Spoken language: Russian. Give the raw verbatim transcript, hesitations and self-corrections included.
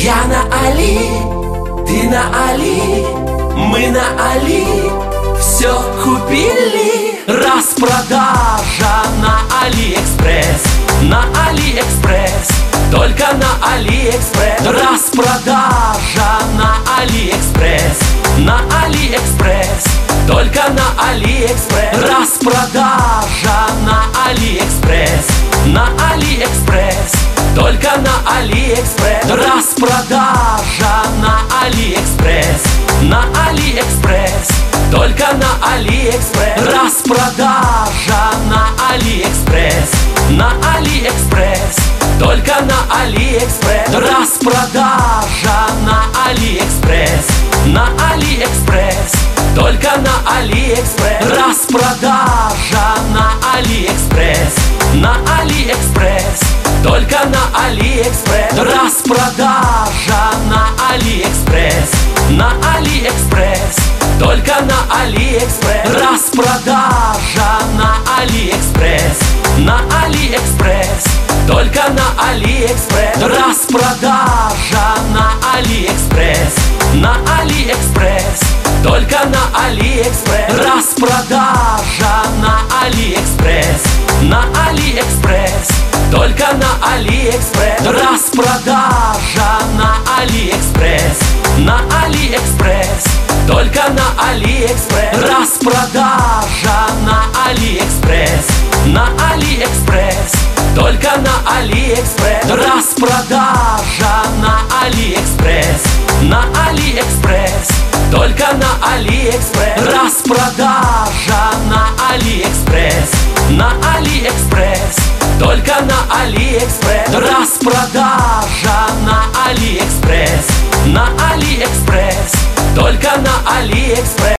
Я на Али, ты на Али, мы на Али, все купили. Распродажа на Алиэкспресс, на Алиэкспресс, только на Алиэкспресс. Распродажа на Алиэкспресс, на Алиэкспресс, только на Алиэкспресс. Распродажа на Алиэкспресс, на Алиэкспресс, только на Алиэкспресс. Распродажа на Алиэкспресс, на Алиэкспресс, только на Алиэкспресс. Распродажа на Алиэкспресс, на Алиэкспресс, только на Алиэкспресс. Распродажа на Алиэкспресс, на Алиэкспресс, только на Алиэкспресс. Распродажа на Алиэкспресс, на Алиэкспресс, только на Алиэкспресс. Распродажа на Алиэкспресс, на Алиэкспресс, только на Алиэкспресс. Распродажа на Алиэкспресс, на Алиэкспресс, только на Алиэкспресс. Распродажа на Алиэкспресс, на Алиэкспресс, только на Алиэкспресс. Распродажа на Алиэкспресс, на Алиэкспресс, только на Алиэкспресс. Распродажа на Алиэкспресс, на Алиэкспресс, только на Алиэкспресс. Распродажа на Алиэкспресс, на Алиэкспресс, только на Алиэкспресс. Распродажа на Алиэкспресс, на Алиэкспресс, только на Алиэкспресс. Распродажа на Алиэкспресс, на Алиэкспресс, только на Алиэкспресс. Распродажа на Алиэкспресс, на Алиэкспресс, только на Алиэкспресс.